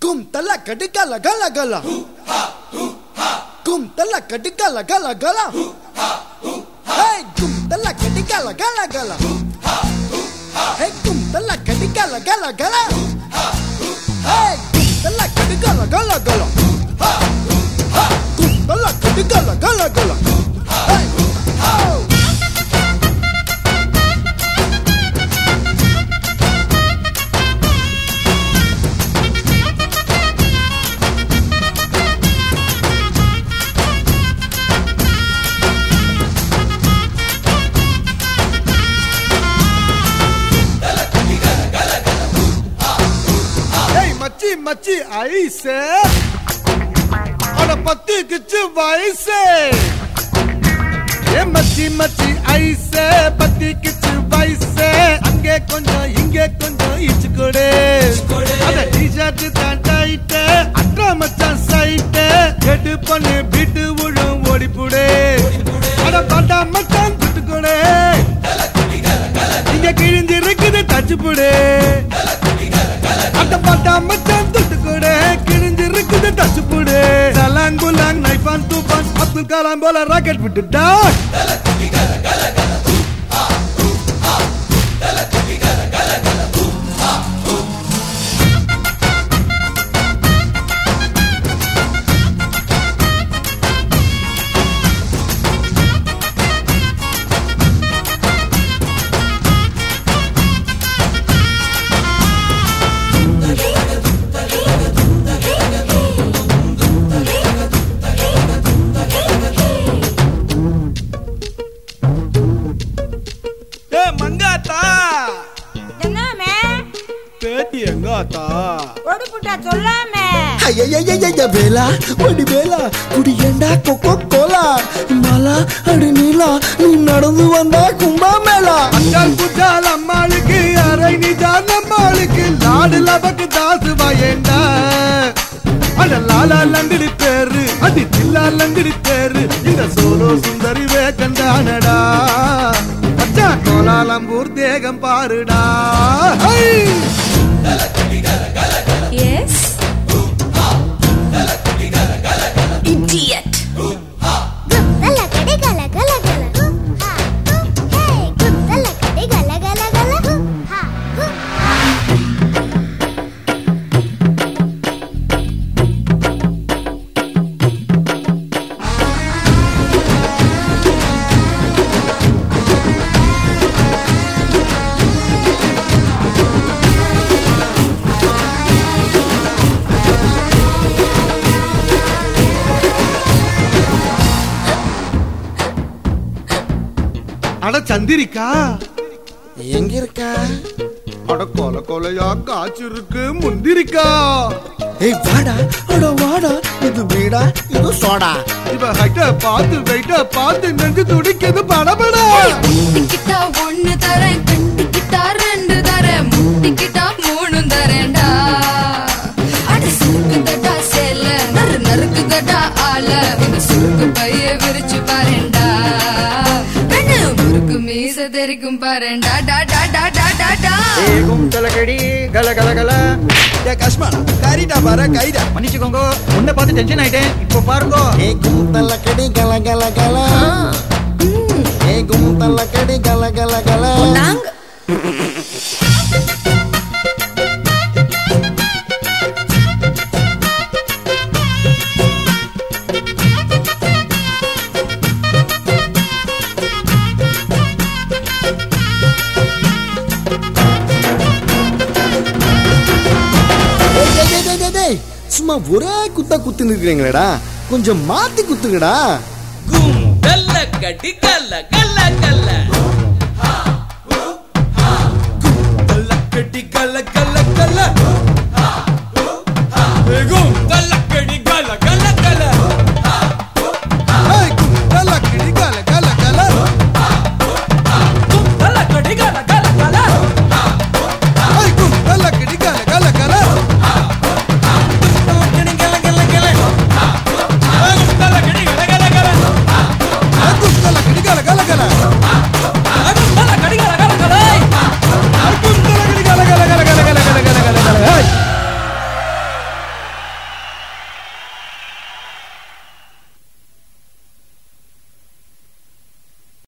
Kum tala kadika la gala gala. Kum tala kadika la gala gala. Hey, kum tala kadika la gala gala. Hey, kum tala kadika la gala gala. Hey, kum tala kadika la gala gala. Kum tala kadika la gala gala. Hey, oh. மச்சி ஐசே அட பத்தி கிச்சு வயசே ஏ மச்சி மச்சி ஐசே பத்தி கிச்சு வயசே அங்கே கொஞ்சம் இங்கே கொஞ்சம் இச்சு கொடு அட டி-ஷர்ட் தான் டைட் அட்ரா மச்சான் சைட் எடு பண்ணு பீட்டு உழும் ஓடி புடு அட பாட்டா மச்சான் துட்டு கொடு இங்க கிழிஞ்சு இருக்குது தச்சு புடு அட பாட்டா மச்சான் துட்டு கொடு கிழிஞ்சு இருக்குது தச்சு புடு சலாங்குலாங் நைஃபான் தூபான் அப்துல் கலாம் போல ராக்கெட் விட்டுடா மங்காத்தா என்னமே பேத்தி எங்காத்தா ஒடுப்புட்டா சொல்லாமே ஐயையையைய வேலா ஒடி வேலா குடியேண்டா கொக்கோ கோலா மாலா அடி நீலா நீ நடந்து வந்தா கும்பா மேலா அஞ்சால் குஜால் அம்மாளுக்கு அரை நிஜான் நம்மளுக்கு லாடு லபக்கு தாசு வாயேண்டா அட லாலா லங்கடி பேரு அடி தில்லா லங்கடி பேரு இந்த சோலோ சுந்தரி வேகண்டானடா அச்சா கோலாலம்பூர் தேகம் பாருடா எஸ் இடியட் குத்தல கடி கல கல கல ஹா ஹே குத்தல கடி கல கல கல ஹா அட சந்திரிக்கா எங்க இருக்கா அட கொல கொலையா காய்ச்சிருக்கு முந்திரிக்கா ஏய் வாடா அட வாடா இது வீடா இது சோடா இவ ஹைட்ட பார்த்து வெயிட்ட பார்த்து நெஞ்சு துடிக்குது படபடா முட்டிக்கிட்டா ஒண்ணு தரேன் கட்டிக்கிட்டா ரெண்டு தரேன் முட்டிக்கிட்டா மூணு தரேன்டா அட சுருக்குதடா சேல நறுக்குதடா ஆல உங்க சுருக்கு பைய விரிச்சு பாருண்டா கண்ணு முறுக்கு மீச தெரிக்கும் பாருண்டா டா டா டா டா டா டா ஏகும் தலகடி கல கல கல ஏ கஷ்மாடா காரிடா பாரு கைடா மன்னிச்சுக்கோங்க உன்னை பார்த்து டென்ஷன் ஆயிட்டேன் இப்போ பாருங்க ஏ கும் தல கடி கல கல கல ஏ கும் தல கடி கல கல கல நாங்க சும்மா ஒரே குத்தா குத்து நிக்கிறீங்களேடா கொஞ்சம் மாத்தி குத்துங்கடா கும் கல்ல கடி கல்ல கல்ல கல்ல கல்ல கடி கல்ல கல்ல கல்ல